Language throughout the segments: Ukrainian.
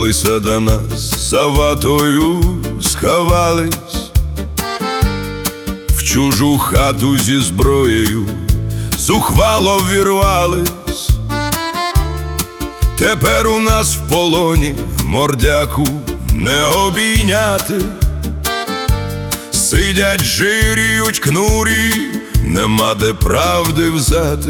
Добралися до нас, за ватою сховались, в чужу хату зі зброєю зухвало ввірвались. Тепер у нас в полоні мордяку не обійняти. Сидять, жиріють кнурі, нема де правди взяти.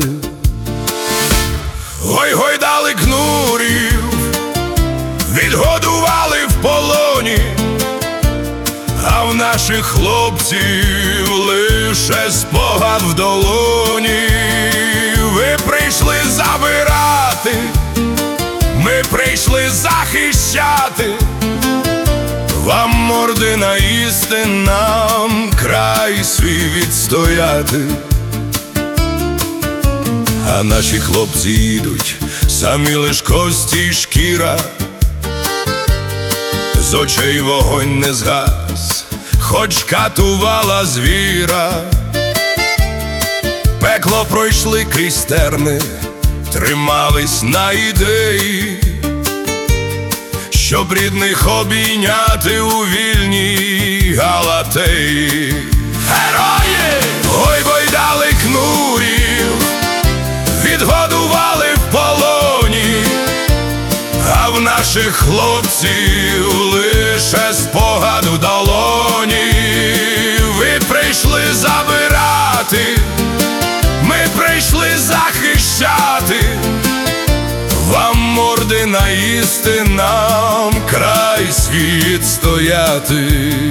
Гой-гой дали кнурів, відгодували в полоні, а в наших хлопців лише спогад в долоні. Ви прийшли забирати, ми прийшли захищати, вам морди наїсти, нам край свій відстояти. А наші хлопці їдуть, самі лиш кості й шкіра, з очей вогонь не згас, хоч катувала звіра. Пекло пройшли крізь терни, тримались на ідеї, щоб рідних обійняти у вільній Галатеї. Герої! Ой, дали кнурів, відгодували в полоні, а в наших хлопців лише спогад в долоні. Ви прийшли забирати, ми прийшли захищати, вам морди наїсти, нам край світ стояти.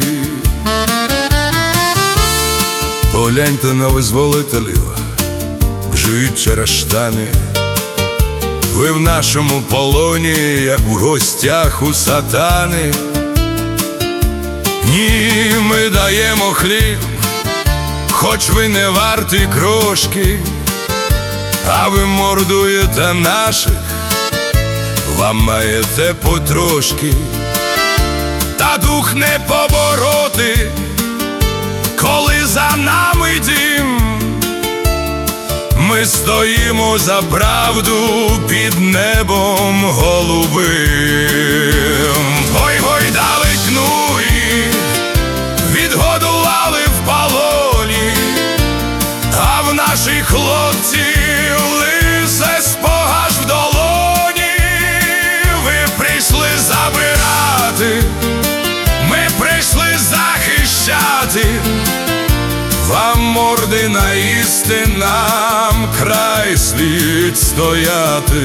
Погляньте на визволителів, живіть через штани. Ви в нашому полоні, як в гостях у сатани. Ні, ми даємо хліб, хоч ви не варті крошки, а ви мордуєте наших, вам маєте потрошки. Та дух не побороти, коли за нами дім. Ми стоїмо за правду під небом голубим. Ой-ой, дали кнурі, відгодували в полоні, а в наших хлопців лише спогад в долоні. Ви прийшли забирати, ми прийшли захищати, вам морди наїсти, нам край світ стояти.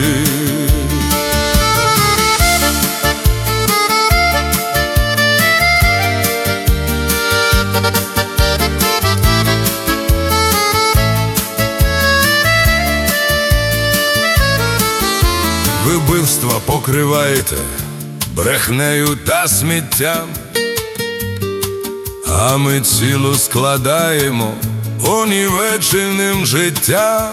Ви вбивства покриваєте брехнею та сміттям, а ми цілу складаємо понівеченим життям.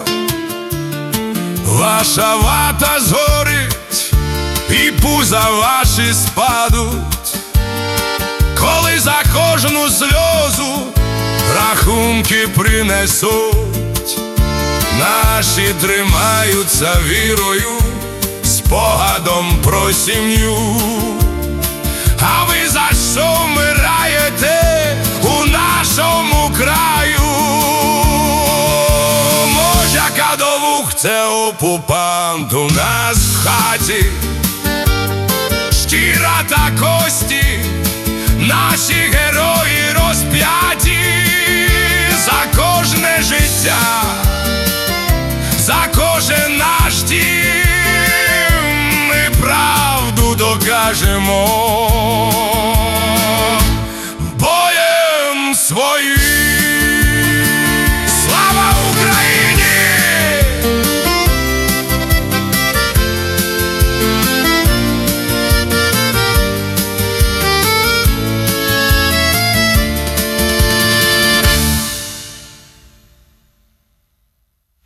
Ваша вата згорить, і пуза ваші спадуть, коли за кожну сльозу рахунки принесуть. Наші тримаються вірою, спогадом про сім'ю. А ви за що вмираєте у нашому краю? Можака до вух, це окупант у нас в хаті. Шкіра та кості, наші герої розп'яті. За кожне життя, за кожен наш дім ми правду докажемо.